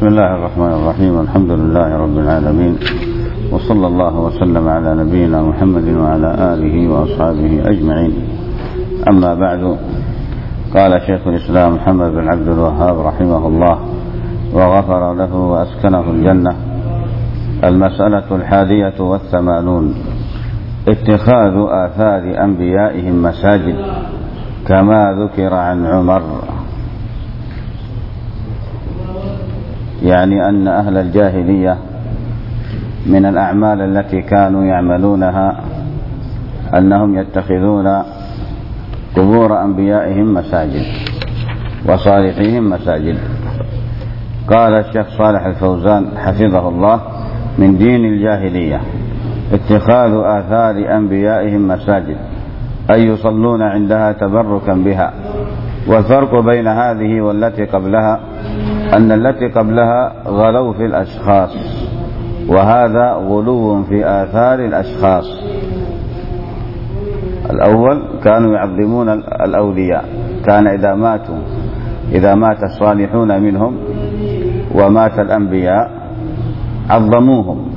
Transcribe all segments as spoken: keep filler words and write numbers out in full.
بسم الله الرحمن الرحيم. الحمد لله رب العالمين، وصلى الله وسلم على نبينا محمد وعلى آله وأصحابه أجمعين. أما بعد، قال شيخ الإسلام محمد بن عبد الوهاب رحمه الله وغفر له وأسكنه الجنة: المسألة الحادية والثمانون: اتخاذ آثار أنبيائهم مساجد كما ذكر عن عمر. يعني أن أهل الجاهلية من الأعمال التي كانوا يعملونها أنهم يتخذون قبور أنبيائهم مساجد وصالحيهم مساجد. قال الشيخ صالح الفوزان حفظه الله: من دين الجاهلية اتخاذ آثار أنبيائهم مساجد، أي يصلون عندها تبركا بها. والفرق بين هذه والتي قبلها أن التي قبلها غلوا في الأشخاص، وهذا غلو في آثار الأشخاص. الأول كانوا يعظمون الأولياء، كان إذا ماتوا إذا مات الصالحون منهم ومات الأنبياء عظموهم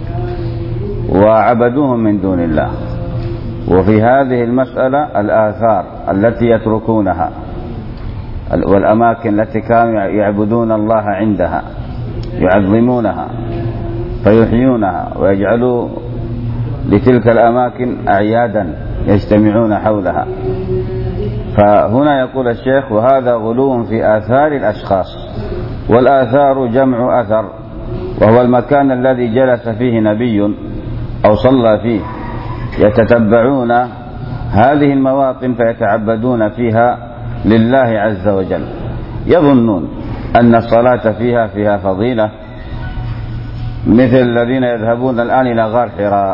وعبدوهم من دون الله. وفي هذه المسألة الآثار التي يتركونها والأماكن التي كانوا يعبدون الله عندها يعظمونها فيحيونها ويجعلوا لتلك الأماكن أعيادا يجتمعون حولها. فهنا يقول الشيخ: وهذا غلو في آثار الأشخاص. والآثار جمع أثر، وهو المكان الذي جلس فيه نبي أو صلى فيه، يتتبعون هذه المواطن فيتعبدون فيها لله عز وجل، يظنون أن الصلاة فيها فيها فضيلة، مثل الذين يذهبون الآن إلى غار حراء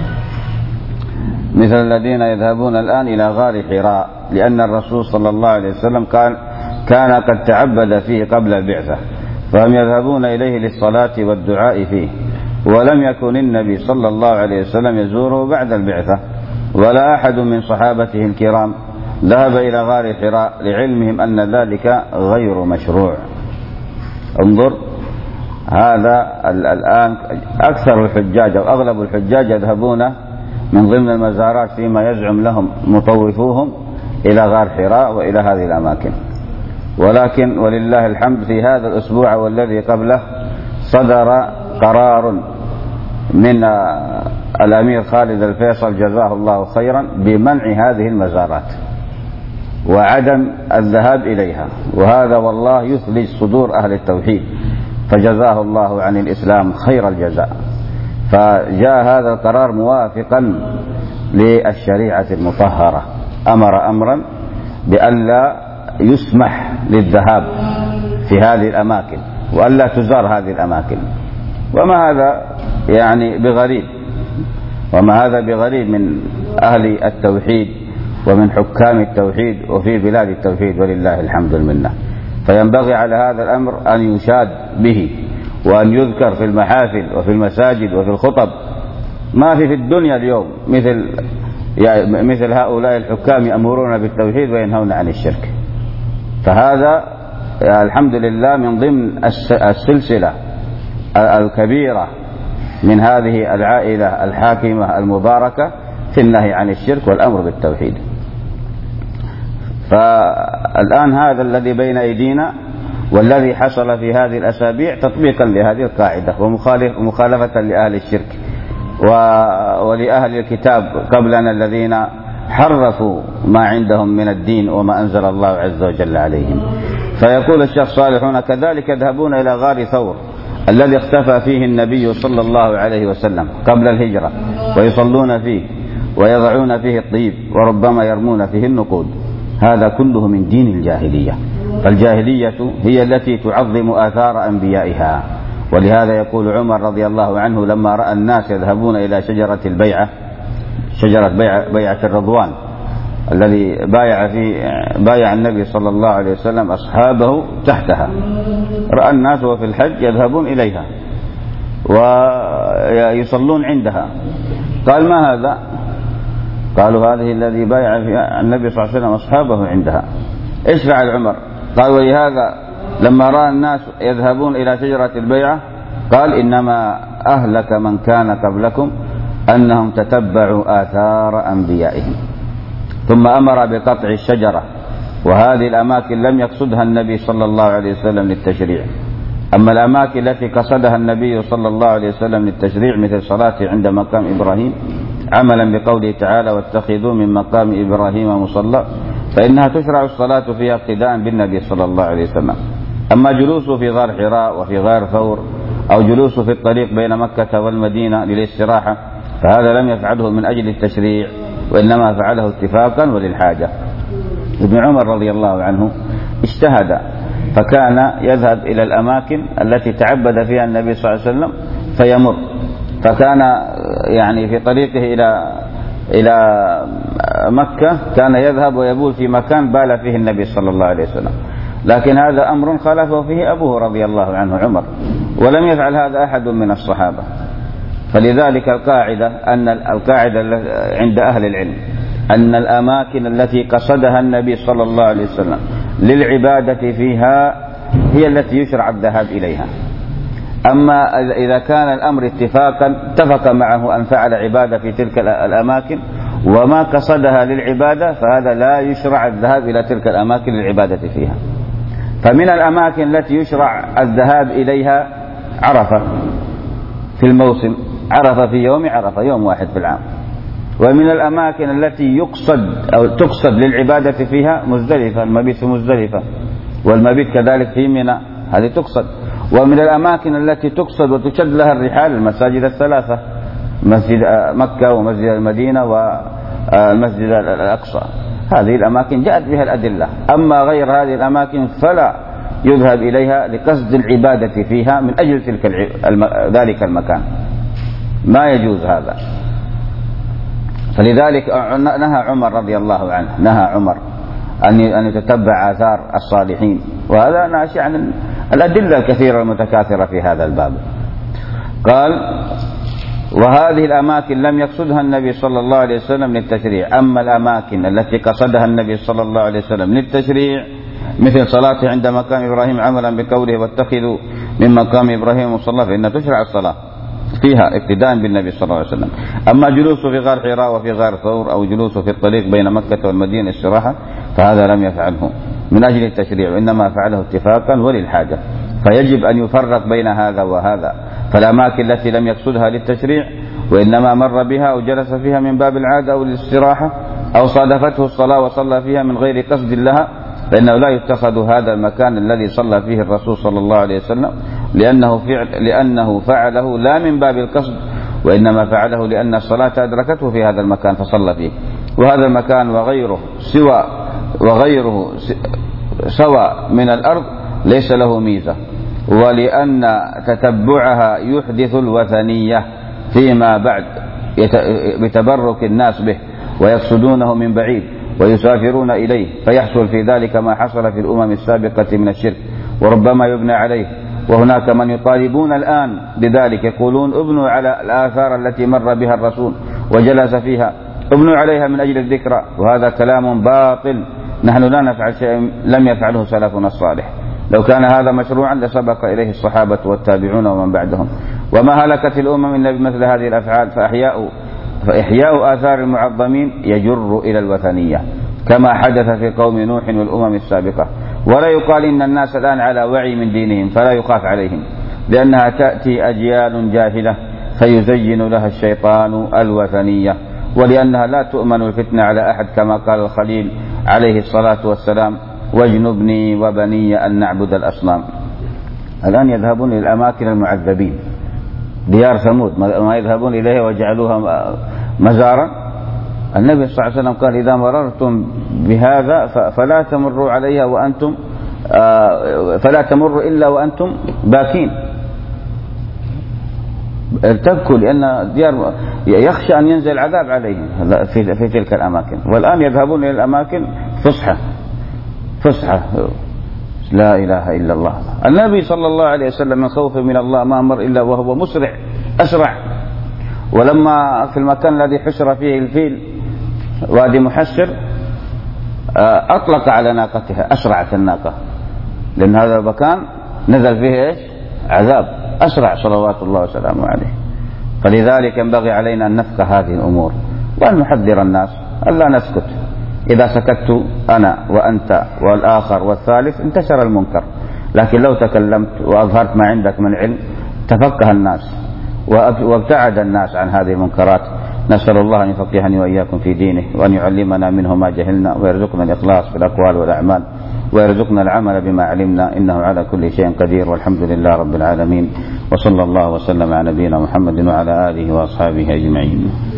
مثل الذين يذهبون الآن إلى غار حراء لأن الرسول صلى الله عليه وسلم كان كان قد تعبد فيه قبل البعثة، فهم يذهبون إليه للصلاة والدعاء فيه. ولم يكن النبي صلى الله عليه وسلم يزوره بعد البعثة، ولا أحد من صحابته الكرام ذهب إلى غار حراء لعلمهم أن ذلك غير مشروع. انظر، هذا الآن أكثر الحجاج أو أغلب الحجاج يذهبون من ضمن المزارات فيما يزعم لهم مطوفوهم إلى غار حراء وإلى هذه الأماكن. ولكن ولله الحمد في هذا الأسبوع والذي قبله صدر قرار من الأمير خالد الفيصل جزاه الله خيرا بمنع هذه المزارات وعدم الذهاب إليها، وهذا والله يثلج صدور أهل التوحيد، فجزاه الله عن الإسلام خير الجزاء. فجاء هذا القرار موافقا للشريعة المطهرة، أمر أمرا بألا يسمح للذهاب في هذه الأماكن وألا تزار هذه الأماكن. وما هذا يعني بغريب وما هذا بغريب من أهل التوحيد ومن حكام التوحيد وفي بلاد التوحيد ولله الحمد والمنة. فينبغي على هذا الأمر أن يشاد به وأن يذكر في المحافل وفي المساجد وفي الخطب. ما في في الدنيا اليوم مثل يعني مثل هؤلاء الحكام يأمرون بالتوحيد وينهون عن الشرك. فهذا يعني الحمد لله من ضمن السلسلة الكبيرة من هذه العائلة الحاكمة المباركة في النهي عن الشرك والأمر بالتوحيد. فالآن هذا الذي بين أيدينا والذي حصل في هذه الأسابيع تطبيقا لهذه القاعدة ومخالفة لأهل الشرك ولأهل الكتاب قبلنا الذين حرفوا ما عندهم من الدين وما أنزل الله عز وجل عليهم. فيقول الشيخ صالح هنا: كذلك يذهبون إلى غار ثور الذي اختفى فيه النبي صلى الله عليه وسلم قبل الهجرة، ويصلون فيه ويضعون فيه الطيب وربما يرمون فيه النقود. هذا كله من دين الجاهلية. فالجاهلية هي التي تعظم آثار أنبيائها. ولهذا يقول عمر رضي الله عنه لما رأى الناس يذهبون إلى شجرة البيعة شجرة بيعة, بيعة الرضوان الذي بايع فيه بايع النبي صلى الله عليه وسلم أصحابه تحتها، رأى الناس وفي الحج يذهبون إليها ويصلون عندها، قال: ما هذا؟ قالوا: هذه الذي بايع النبي صلى الله عليه وسلم أصحابه عندها. إيش فعل عمر؟ قال: ولهذا لما رأى الناس يذهبون إلى شجرة البيعة قال إنما أهلك من كان قبلكم أنهم تتبعوا آثار أنبيائهم، ثم أمر بقطع الشجرة. وهذه الأماكن لم يقصدها النبي صلى الله عليه وسلم للتشريع. أما الأماكن التي قصدها النبي صلى الله عليه وسلم للتشريع مثل صلاته عند مقام إبراهيم عملا بقوله تعالى واتخذوا من مقام إبراهيم مصلى، فإنها تشرع الصلاة فيها اقتداء بالنبي صلى الله عليه وسلم. أما جلوسه في غار حراء وفي غار ثور أو جلوسه في الطريق بين مكة والمدينة للاستراحة فهذا لم يفعله من أجل التشريع، وإنما فعله اتفاقا وللحاجة. ابن عمر رضي الله عنه اجتهد فكان يذهب إلى الأماكن التي تعبد فيها النبي صلى الله عليه وسلم فيمر، فكان يعني في طريقه إلى إلى مكة كان يذهب ويبول في مكان بال فيه النبي صلى الله عليه وسلم، لكن هذا أمر خالفه فيه أبوه رضي الله عنه عمر، ولم يفعل هذا أحد من الصحابة. فلذلك القاعدة أن القاعدة عند أهل العلم أن الأماكن التي قصدها النبي صلى الله عليه وسلم للعبادة فيها هي التي يشرع الذهاب إليها. أما إذا كان الأمر اتفاقا اتفق معه أن فعل عبادة في تلك الأماكن وما قصدها للعبادة فهذا لا يشرع الذهاب إلى تلك الأماكن للعبادة فيها. فمن الأماكن التي يشرع الذهاب إليها عرفة في الموسم، عرفة في يوم عرفة يوم واحد في العام. ومن الأماكن التي يقصد أو تقصد للعبادة فيها مزدلفة، المبيت في مزدلفة، والمبيت كذلك في منى، هذه تقصد. ومن الأماكن التي تقصد وتشد لها الرحال المساجد الثلاثة، مسجد مكة ومسجد المدينة والمسجد الأقصى، هذه الأماكن جاءت بها الأدلة. أما غير هذه الأماكن فلا يذهب إليها لقصد العبادة فيها من أجل تلك ذلك المكان، ما يجوز هذا. فلذلك نهى عمر رضي الله عنه نهى عمر أن يتتبع آثار الصالحين، وهذا ناشئ عن الأدلة الكثيرة المتكاثرة في هذا الباب. قال وهذه الأماكن لم يقصدها النبي صلى الله عليه وسلم للتشريع. أما الأماكن التي قصدها النبي صلى الله عليه وسلم للتشريع مثل صلاته عند مقام إبراهيم عملا بقوله واتخذوا من مقام إبراهيم مصلى فإن تشرع الصلاة فيها اقتداء بالنبي صلى الله عليه وسلم. أما جلوسه في غار حراء وفي غار ثور أو جلوسه في الطريق بين مكة والمدينة استراحة فهذا لم يفعله من أجل التشريع، وإنما فعله اتفاقا وللحاجة. فيجب أن يفرق بين هذا وهذا. فالأماكن التي لم يقصدها للتشريع وإنما مر بها أو جلس فيها من باب العادة أو الاستراحة أو صادفته الصلاة وصلى فيها من غير قصد لها فإنه لا يتخذ هذا المكان الذي صلى فيه الرسول صلى الله عليه وسلم لأنه, فعل لأنه فعله لا من باب القصد، وإنما فعله لأن الصلاة أدركته في هذا المكان فصلى فيه. وهذا المكان وغيره سوى وغيره سوى من الأرض ليس له ميزة، ولأن تتبعها يحدث الوثنية فيما بعد بتبرك الناس به ويقصدونه من بعيد ويسافرون إليه، فيحصل في ذلك ما حصل في الأمم السابقة من الشرك وربما يبنى عليه. وهناك من يطالبون الآن بذلك يقولون ابنوا على الآثار التي مر بها الرسول وجلس فيها، ابنوا عليها من أجل الذكرى، وهذا كلام باطل. نحن لا نفعل شيء لم يفعله سلفنا الصالح. لو كان هذا مشروعا لسبق إليه الصحابة والتابعون ومن بعدهم. وما هلكت الأمم إلا بمثل هذه الأفعال، فأحياء فإحياء آثار المعظمين يجر إلى الوثنية كما حدث في قوم نوح والأمم السابقة. ولا يقال إن الناس الآن على وعي من دينهم فلا يخاف عليهم، لأنها تأتي أجيال جاهلة فيزين لها الشيطان الوثنية، ولأنها لا تؤمن الفتنة على أحد كما قال الخليل عليه الصلاة والسلام واجنبني وبني أن نعبد الأصنام. الآن يذهبون إلى الأماكن المعذبين ديار ثمود ما يذهبون إليها وجعلوها مزارا. النبي صلى الله عليه وسلم قال إذا مررتم بهذا فلا تمروا عليها وأنتم فلا تمروا إلا وأنتم باكين، تبكوا، لأن ديار يخشى أن ينزل العذاب عليهم في, في تلك الأماكن. والآن يذهبون إلى الأماكن فسحة فسحة لا إله إلا الله. النبي صلى الله عليه وسلم من خوفه من الله ما أمر إلا وهو مسرع أسرع. ولما في المكان الذي حشر فيه الفيل وادي محشر أطلق على ناقتها، أسرعت الناقة لأن هذا المكان نزل فيه إيش؟ عذاب أسرع صلوات الله وسلامه عليه. فلذلك ينبغي علينا أن نفقه هذه الأمور وأن نحذر الناس ألا نسكت. إذا سكت أنا وأنت والآخر والثالث انتشر المنكر، لكن لو تكلمت وأظهرت ما عندك من علم تفقه الناس وابتعد الناس عن هذه المنكرات. نسأل الله أن يفقهني وإياكم في دينه وأن يعلمنا منه ما جهلنا ويرزقنا الإخلاص في الأقوال والأعمال ويرزقنا العمل بما علمنا، إنه على كل شيء قدير، والحمد لله رب العالمين، وصلى الله وسلم على نبينا محمد وعلى آله وأصحابه أجمعين.